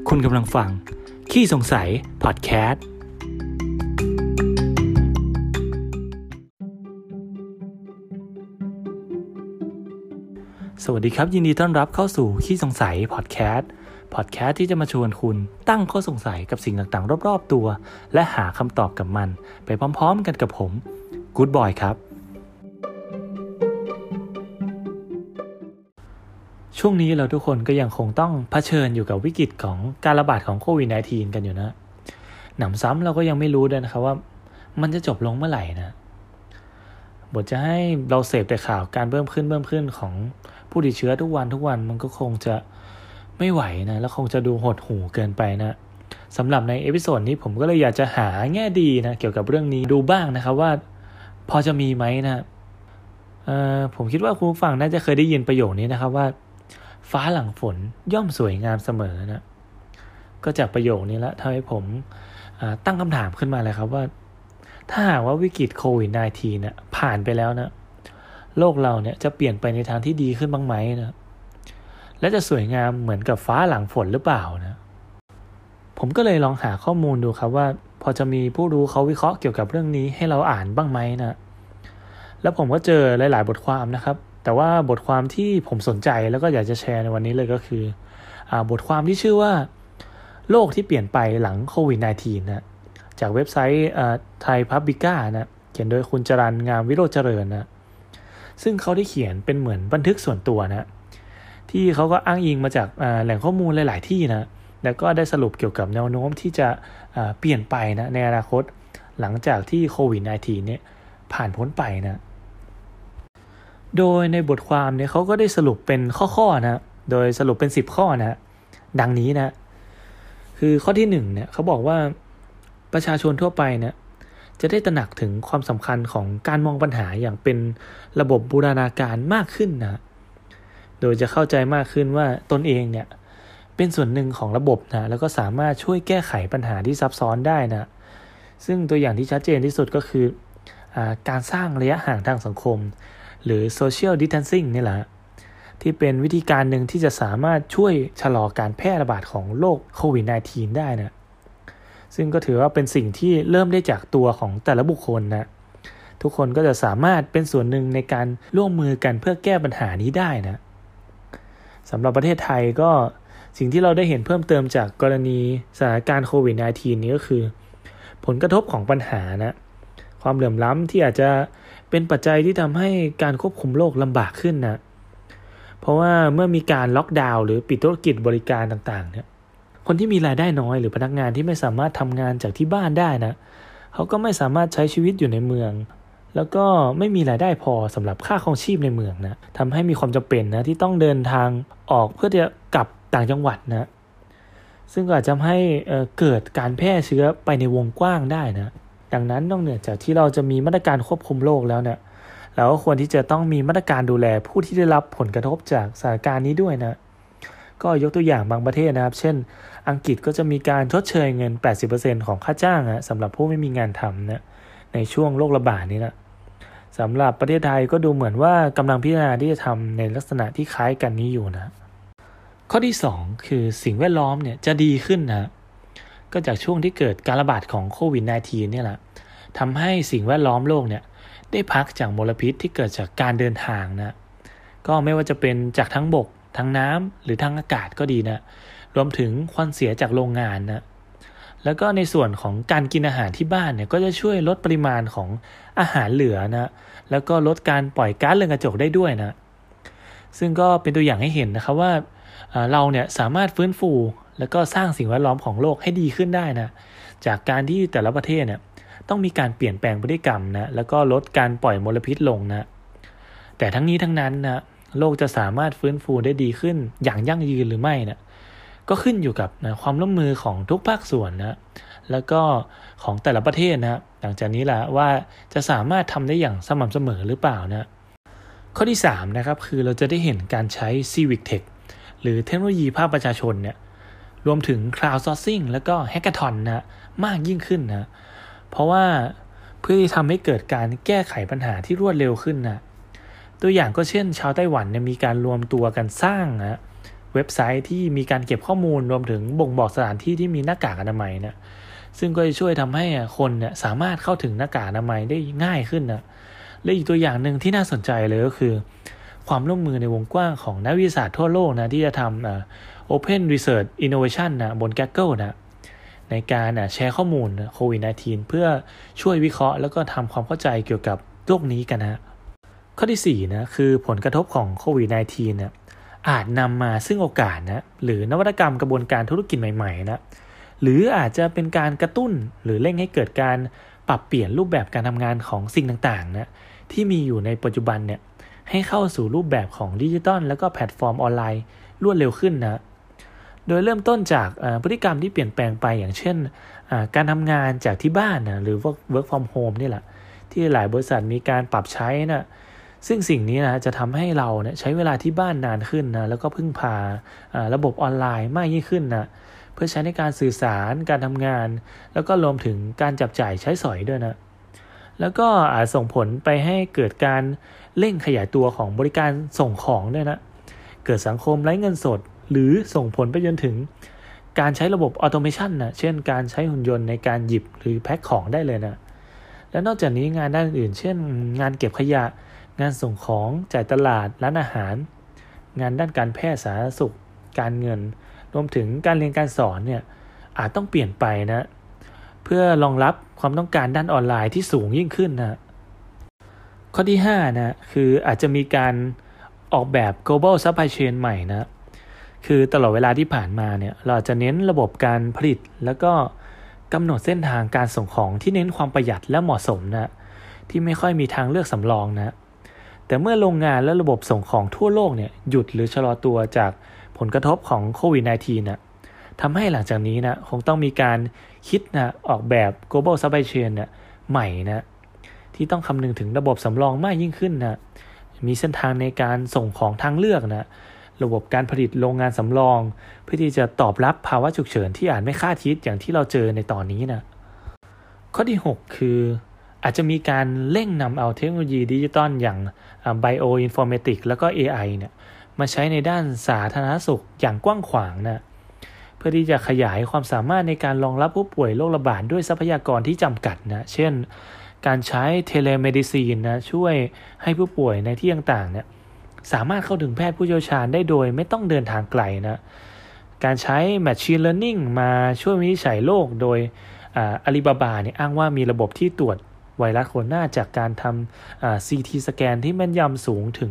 คุณกำลังฟังขี้สงสัยพอดแคสต์สวัสดีครับยินดีต้อนรับเข้าสู่ขี้สงสัยพอดแคสต์ที่จะมาชวนคุณตั้งข้อสงสัยกับสิ่งต่างๆรอบๆตัวและหาคำตอบกับมันไปพร้อมๆกันกับผมกู๊ดบอยครับช่วงนี้เราทุกคนก็ยังคงต้องเผชิญอยู่กับวิกฤตของการระบาดของโควิด -19 กันอยู่นะหนำซ้ำเราก็ยังไม่รู้ด้วยนะครับว่ามันจะจบลงเมื่อไหร่นะบทจะให้เราเสพแต่ข่าวการเพิ่มขึ้นของผู้ติดเชื้อทุกวันมันก็คงจะไม่ไหวนะแล้วคงจะดูหดหู่เกินไปนะสำหรับในเอพิโซดนี้ผมก็เลยอยากจะหาแง่ดีนะเกี่ยวกับเรื่องนี้ดูบ้างนะครับว่าพอจะมีไหมนะผมคิดว่าคุณผู้ฟังน่าจะเคยได้ยินประโยคนี้นะครับว่าฟ้าหลังฝนย่อมสวยงามเสมอนะก็จากประโยคนี้แล้วทำให้ผมตั้งคำถามขึ้นมาเลยครับว่าถ้าหากว่าวิกฤตโควิด -19 เนี่ยผ่านไปแล้วนะโลกเราเนี่ยจะเปลี่ยนไปในทางที่ดีขึ้นบ้างไหมนะและจะสวยงามเหมือนกับฟ้าหลังฝนหรือเปล่านะผมก็เลยลองหาข้อมูลดูครับว่าพอจะมีผู้รู้เขาวิเคราะห์เกี่ยวกับเรื่องนี้ให้เราอ่านบ้างไหมนะแล้วผมก็เจอหลายๆบทความนะครับแต่ว่าบทความที่ผมสนใจแล้วก็อยากจะแชร์ในวันนี้เลยก็คือบทความที่ชื่อว่าโลกที่เปลี่ยนไปหลังโควิด -19 นะจากเว็บไซต์ไทยพับบิก้านะเขียนโดยคุณจรัญงามวิโรจน์เจริญนะซึ่งเขาได้เขียนเป็นเหมือนบันทึกส่วนตัวนะที่เขาก็อ้างอิงมาจากแหล่งข้อมูลหลายๆที่นะแล้วก็ได้สรุปเกี่ยวกับแนวโน้มที่จะเปลี่ยนไปนะในอนาคตหลังจากที่โควิด -19 เนี่ยผ่านพ้นไปนะโดยในบทความเนี่ยเขาก็ได้สรุปเป็นข้อๆนะโดยสรุปเป็น10ข้อนะดังนี้นะคือข้อที่1เนี่ยเขาบอกว่าประชาชนทั่วไปเนี่ยจะได้ตระหนักถึงความสำคัญของการมองปัญหาอย่างเป็นระบบบูรณาการมากขึ้นนะโดยจะเข้าใจมากขึ้นว่าตนเองเนี่ยเป็นส่วนหนึ่งของระบบนะแล้วก็สามารถช่วยแก้ไขปัญหาที่ซับซ้อนได้นะซึ่งตัวอย่างที่ชัดเจนที่สุดก็คือการสร้างระยะห่างทางสังคมหรือ social distancing นี่แหละที่เป็นวิธีการหนึ่งที่จะสามารถช่วยชะลอการแพร่ระบาดของโรคโควิด -19 ได้นะซึ่งก็ถือว่าเป็นสิ่งที่เริ่มได้จากตัวของแต่ละบุคคลนะทุกคนก็จะสามารถเป็นส่วนหนึ่งในการร่วมมือกันเพื่อแก้ปัญหานี้ได้นะสำหรับประเทศไทยก็สิ่งที่เราได้เห็นเพิ่มเติมจากกรณีสถานการณ์โควิด -19 นี้ก็คือผลกระทบของปัญหานะความเหลื่อมล้ำที่อาจจะเป็นปัจจัยที่ทำให้การควบคุมโรคลำบากขึ้นนะเพราะว่าเมื่อมีการล็อกดาวน์หรือปิดธุรกิจบริการต่างๆเนี่ยคนที่มีรายได้น้อยหรือพนักงานที่ไม่สามารถทำงานจากที่บ้านได้นะเขาก็ไม่สามารถใช้ชีวิตอยู่ในเมืองแล้วก็ไม่มีรายได้พอสำหรับค่าครองชีพในเมืองนะทำให้มีความจำเป็นนะที่ต้องเดินทางออกเพื่อจะกลับต่างจังหวัดนะซึ่งก็อาจจะให้เกิดการแพร่เชื้อไปในวงกว้างได้นะดังนั้นนอกเหนือจากที่เราจะมีมาตรการควบคุมโรคแล้วเนี่ยเราก็ควรที่จะต้องมีมาตรการดูแลผู้ที่ได้รับผลกระทบจากสถานการณ์นี้ด้วยนะก็ยกตัวอย่างบางประเทศนะครับเช่นอังกฤษก็จะมีการชดเชยเงิน 80% ของค่าจ้างนะสำหรับผู้ไม่มีงานทำนะในช่วงโรคระบาดนี้นะสำหรับประเทศไทยก็ดูเหมือนว่ากำลังพิจารณาที่จะทำในลักษณะที่คล้ายกันนี้อยู่นะข้อที่2คือสิ่งแวดล้อมเนี่ยจะดีขึ้นนะก็จากช่วงที่เกิดการระบาดของโควิด -19 เนี่ยแหละทำให้สิ่งแวดล้อมโลกเนี่ยได้พักจากมลพิษที่เกิดจากการเดินทางนะก็ไม่ว่าจะเป็นจากทั้งบกทั้งน้ำหรือทั้งอากาศก็ดีนะรวมถึงควันเสียจากโรงงานนะแล้วก็ในส่วนของการกินอาหารที่บ้านเนี่ยก็จะช่วยลดปริมาณของอาหารเหลือนะแล้วก็ลดการปล่อยก๊าซเรือนกระจกได้ด้วยนะซึ่งก็เป็นตัวอย่างให้เห็นนะครับว่าเราเนี่ยสามารถฟื้นฟูแล้วก็สร้างสิ่งแวดล้อมของโลกให้ดีขึ้นได้นะจากการที่แต่ละประเทศเนี่ยต้องมีการเปลี่ยนแปลงพฤติกรรมนะแล้วก็ลดการปล่อยมลพิษลงนะแต่ทั้งนี้ทั้งนั้นนะโลกจะสามารถฟื้นฟูได้ดีขึ้นอย่างยั่งยืนหรือไม่นะก็ขึ้นอยู่กับความร่วมมือของทุกภาคส่วนนะแล้วก็ของแต่ละประเทศนะหลังจากนี้แหละว่าจะสามารถทำได้อย่างสม่ำเสมอหรือเปล่านะข้อที่3นะครับคือเราจะได้เห็นการใช้ Civic Tech หรือเทคโนโลยีภาคประชาชนเนี่ยรวมถึง Crowdsourcing แล้วก็ Hackathon นะมากยิ่งขึ้นนะเพราะว่าเพื่อที่ทำให้เกิดการแก้ไขปัญหาที่รวดเร็วขึ้นนะตัวอย่างก็เช่นชาวไต้หวันเนี่ยมีการรวมตัวกันสร้างนะเว็บไซต์ที่มีการเก็บข้อมูลรวมถึงบ่งบอกสถานที่ที่มีหน้ากากอนามัยนะซึ่งก็จะช่วยทำให้คนเนี่ยสามารถเข้าถึงหน้ากากอนามัยได้ง่ายขึ้นนะและอีกตัวอย่างหนึ่งที่น่าสนใจเลยก็คือความร่วมมือในวงกว้างของนักวิทยาศาสตร์ทั่วโลกนะที่จะทำOpen Research Innovation นะบน Kaggle นะในการแชร์ข้อมูลโควิด -19 เพื่อช่วยวิเคราะห์แล้วก็ทำความเข้าใจเกี่ยวกับโรคนี้กันนะข้อที่4นะคือผลกระทบของโควิด -19 นะอาจนำมาซึ่งโอกาสนะหรือนวัตกรรมกระบวนการธุรกิจใหม่ๆนะหรืออาจจะเป็นการกระตุ้นหรือเร่งให้เกิดการปรับเปลี่ยนรูปแบบการทำงานของสิ่งต่างๆนะที่มีอยู่ในปัจจุบันเนี่ยให้เข้าสู่รูปแบบของดิจิตอลแล้วก็แพลตฟอร์มออนไลน์รวดเร็วขึ้นนะโดยเริ่มต้นจากพฤติกรรมที่เปลี่ยนแปลงไปอย่างเช่นการทำงานจากที่บ้านนะหรือ work from home นี่แหละที่หลายบริษัทมีการปรับใช้นะซึ่งสิ่งนี้นะจะทำให้เราเนี่ยใช้เวลาที่บ้านนานขึ้นนะแล้วก็พึ่งพาระบบออนไลน์มากยิ่งขึ้นนะเพื่อใช้ในการสื่อสารการทำงานแล้วก็รวมถึงการจับจ่ายใช้สอยด้วยนะแล้วก็อาจส่งผลไปให้เกิดการเร่งขยายตัวของบริการส่งของด้วยนะเกิดสังคมไร้เงินสดหรือส่งผลไปจนถึงการใช้ระบบออโตเมชันนะเช่นการใช้หุ่นยนต์ในการหยิบหรือแพ็คของได้เลยนะและนอกจากนี้งานด้านอื่นเช่นงานเก็บขยะงานส่งของจ่ายตลาดร้านอาหารงานด้านการแพทย์สาธารณสุขการเงินรวมถึงการเรียนการสอนเนี่ยอาจต้องเปลี่ยนไปนะเพื่อรองรับความต้องการด้านออนไลน์ที่สูงยิ่งขึ้นนะข้อที่5นะคืออาจจะมีการออกแบบ global supply chain ใหม่นะคือตลอดเวลาที่ผ่านมาเนี่ยเราจะเน้นระบบการผลิตแล้วก็กำหนดเส้นทางการส่งของที่เน้นความประหยัดและเหมาะสมนะที่ไม่ค่อยมีทางเลือกสำรองนะแต่เมื่อโรงงานและระบบส่งของทั่วโลกเนี่ยหยุดหรือชะลอตัวจากผลกระทบของโควิด -19 นะทำให้หลังจากนี้นะคงต้องมีการคิดนะออกแบบ global supply chain นะใหม่นะที่ต้องคำนึงถึงระบบสำรองมากยิ่งขึ้นนะมีเส้นทางในการส่งของทางเลือกนะระบบการผลิตโรงงานสำรองเพื่อที่จะตอบรับภาวะฉุกเฉินที่อาจไม่คาดคิดอย่างที่เราเจอในตอนนี้นะข้อที่6คืออาจจะมีการเร่งนำเอาเทคโนโลยีดิจิตอลอย่างBioinformatics แล้วก็ AI เนี่ยมาใช้ในด้านสาธารณสุขอย่างกว้างขวางนะเพื่อที่จะขยายความสามารถในการรองรับผู้ป่วยโรคระบาดด้วยทรัพยากรที่จำกัดนะเช่นการใช้เทเลเมดิซีนนะช่วยให้ผู้ป่วยในที่ต่างๆเนี่ยสามารถเข้าถึงแพทย์ผู้เชี่ยวชาญได้โดยไม่ต้องเดินทางไกลนะการใช้ Machine Learning มาช่วยวินิจฉัยโรคโดยอาลีบาบาเนี่ยอ้างว่ามีระบบที่ตรวจไวรัสโคโรนาจากการทำCT สแกนที่แม่นยำสูงถึง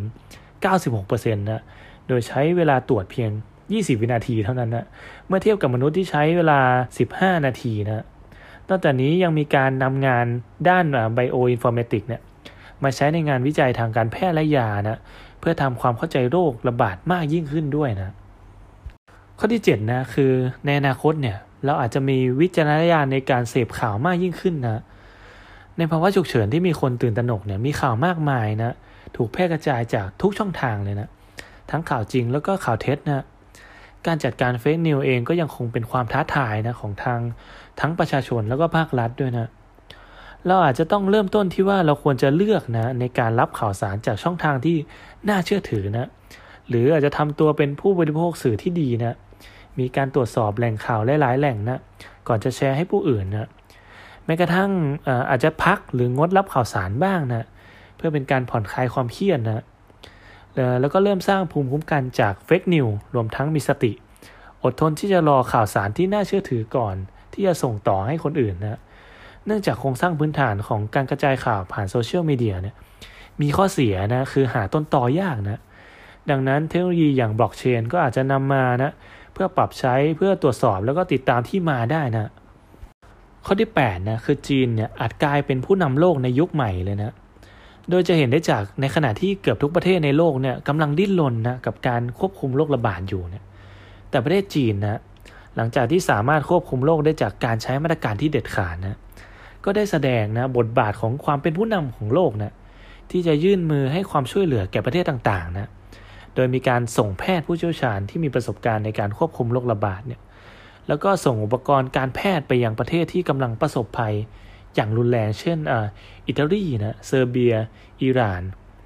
96% นะโดยใช้เวลาตรวจเพียง20 วินาทีเท่านั้นนะเมื่อเทียบกับมนุษย์ที่ใช้เวลา15 นาทีนะนอกจากนี้ยังมีการนำงานด้านBioinformatics เนี่ยมาใช้ในงานวิจัยทางการแพทย์และยานะเพื่อทำความเข้าใจโรคระบาดมากยิ่งขึ้นด้วยนะข้อที่7นะคือในอนาคตเนี่ยเราอาจจะมีวิจารณญาณในการเสพข่าวมากยิ่งขึ้นนะในภาวะฉุกเฉินที่มีคนตื่นตระหนกเนี่ยมีข่าวมากมายนะถูกแพร่กระจายจากทุกช่องทางเลยนะทั้งข่าวจริงแล้วก็ข่าวเท็จนะการจัดการเฟคนิวเองก็ยังคงเป็นความท้าทายนะของทั้งประชาชนแล้วก็ภาครัฐด้วยนะเราอาจจะต้องเริ่มต้นที่ว่าเราควรจะเลือกนะในการรับข่าวสารจากช่องทางที่น่าเชื่อถือนะหรืออาจจะทำตัวเป็นผู้บริโภคสื่อที่ดีนะมีการตรวจสอบแหล่งข่าวหลายๆแหล่งนะก่อนจะแชร์ให้ผู้อื่นนะแม้กระทั่งอาจจะพักหรืองดรับข่าวสารบ้างนะเพื่อเป็นการผ่อนคลายความเครียดนะแล้วก็เริ่มสร้างภูมิคุ้มกันจากเฟคนิวรวมทั้งมีสติอดทนที่จะรอข่าวสารที่น่าเชื่อถือก่อนที่จะส่งต่อให้คนอื่นนะเนื่องจากโครงสร้างพื้นฐานของการกระจายข่าวผ่านโซเชียลมีเดียเนี่ยมีข้อเสียนะคือหาต้นตอยากนะดังนั้นเทคโนโลยีอย่างบล็อกเชนก็อาจจะนำมานะเพื่อปรับใช้เพื่อตรวจสอบแล้วก็ติดตามที่มาได้นะข้อที่8นะคือจีนเนี่ยอาจกลายเป็นผู้นำโลกในยุคใหม่เลยนะโดยจะเห็นได้จากในขณะที่เกือบทุกประเทศในโลกเนี่ยกำลังดิ้นรนนะกับการควบคุมโรคระบาดอยู่เนี่ยแต่ประเทศจีนนะหลังจากที่สามารถควบคุมโรคได้จากการใช้มาตรการที่เด็ดขาดนะก็ได้แสดงนะบทบาทของความเป็นผู้นำของโลกนะที่จะยื่นมือให้ความช่วยเหลือแก่ประเทศต่างๆนะโดยมีการส่งแพทย์ผู้เชี่ยวชาญที่มีประสบการณ์ในการควบคุมโรคระบาดเนี่ยแล้วก็ส่งอุปกรณ์การแพทย์ไปยังประเทศที่กำลังประสบภัยอย่างรุนแรงเช่นอิตาลีนะเซอร์เบียอิหร่าน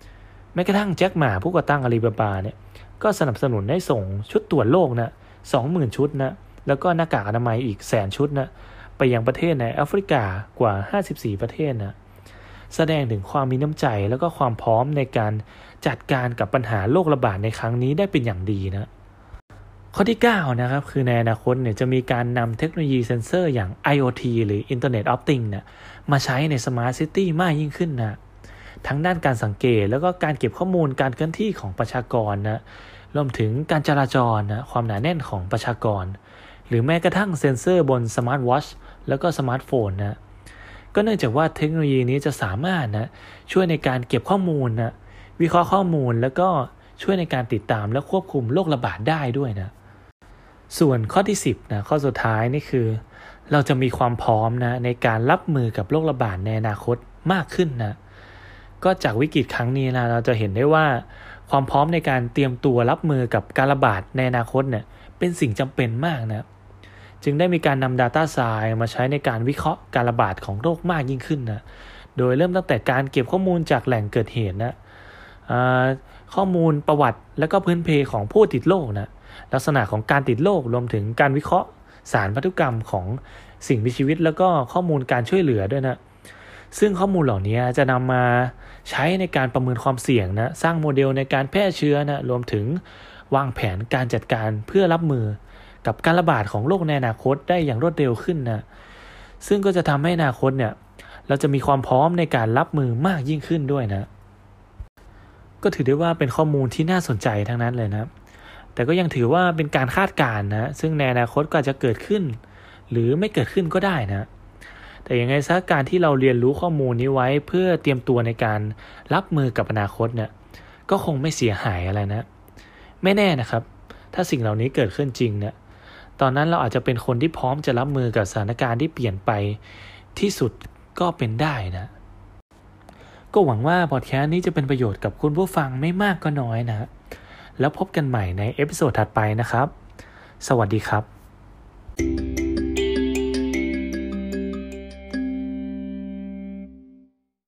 แม้กระทั่งแจ็คหม่าผู้ก่อตั้งอาลีบาบาเนี่ยก็สนับสนุนให้ส่งชุดตรวจโรคนะ 20,000 ชุดนะแล้วก็หน้ากากอนามัยอีก100,000 ชุดนะไปยังประเทศในแอฟริกากว่า54ประเทศนะแสดงถึงความมีน้ำใจแล้วก็ความพร้อมในการจัดการกับปัญหาโรคระบาดในครั้งนี้ได้เป็นอย่างดีนะข้อที่9นะครับคือในอนาคตเนี่ยจะมีการนำเทคโนโลยีเซ็นเซอร์อย่าง IoT หรือ Internet of Things เนี่ยมาใช้ใน Smart City มากยิ่งขึ้นนะทั้งด้านการสังเกตแล้วก็การเก็บข้อมูลการเคลื่อนที่ของประชากรนะรวมถึงการจราจรนะความหนาแน่นของประชากรหรือแม้กระทั่งเซ็นเซอร์บนสมาร์ทวอทช์แล้วก็สมาร์ทโฟนนะก็เนื่องจากว่าเทคโนโลยีนี้จะสามารถนะช่วยในการเก็บข้อมูลนะวิเคราะห์ข้อมูลแล้วก็ช่วยในการติดตามและควบคุมโรคระบาดได้ด้วยนะส่วนข้อที่10นะข้อสุดท้ายนี่คือเราจะมีความพร้อมนะในการรับมือกับโรคระบาดในอนาคตมากขึ้นนะก็จากวิกฤตครั้งนี้นะเราจะเห็นได้ว่าความพร้อมในการเตรียมตัวรับมือกับการระบาดในอนาคตเนี่ยเป็นสิ่งจำเป็นมากนะจึงได้มีการนำ Data Science มาใช้ในการวิเคราะห์การระบาดของโรคมากยิ่งขึ้นนะโดยเริ่มตั้งแต่การเก็บข้อมูลจากแหล่งเกิดเหตุนะข้อมูลประวัติและก็พื้นเพของผู้ติดโรคนะลักษณะของการติดโรครวมถึงการวิเคราะห์สารพันธุกรรมของสิ่งมีชีวิตแล้วก็ข้อมูลการช่วยเหลือด้วยนะซึ่งข้อมูลเหล่านี้จะนำมาใช้ในการประเมินความเสี่ยงนะสร้างโมเดลในการแพร่เชื้อนะรวมถึงวางแผนการจัดการเพื่อรับมือกับการระบาดของโรคในอนาคตได้อย่างรวดเร็วขึ้นนะซึ่งก็จะทำให้อนาคตเนี่ยเราจะมีความพร้อมในการรับมือมากยิ่งขึ้นด้วยนะก็ถือได้ว่าเป็นข้อมูลที่น่าสนใจทั้งนั้นเลยนะแต่ก็ยังถือว่าเป็นการคาดการณ์นะซึ่งในอนาคตก็อาจจะเกิดขึ้นหรือไม่เกิดขึ้นก็ได้นะแต่ยังไงซะการที่เราเรียนรู้ข้อมูลนี้ไว้เพื่อเตรียมตัวในการรับมือกับอนาคตเนี่ยก็คงไม่เสียหายอะไรนะไม่แน่นะครับถ้าสิ่งเหล่านี้เกิดขึ้นจริงเนี่ยตอนนั้นเราอาจจะเป็นคนที่พร้อมจะรับมือกับสถานการณ์ที่เปลี่ยนไปที่สุดก็เป็นได้นะก็หวังว่าพอดแคสต์นี้จะเป็นประโยชน์กับคุณผู้ฟังไม่มากก็น้อยนะแล้วพบกันใหม่ในเอพิโซดถัดไปนะครับสวัสดีครับ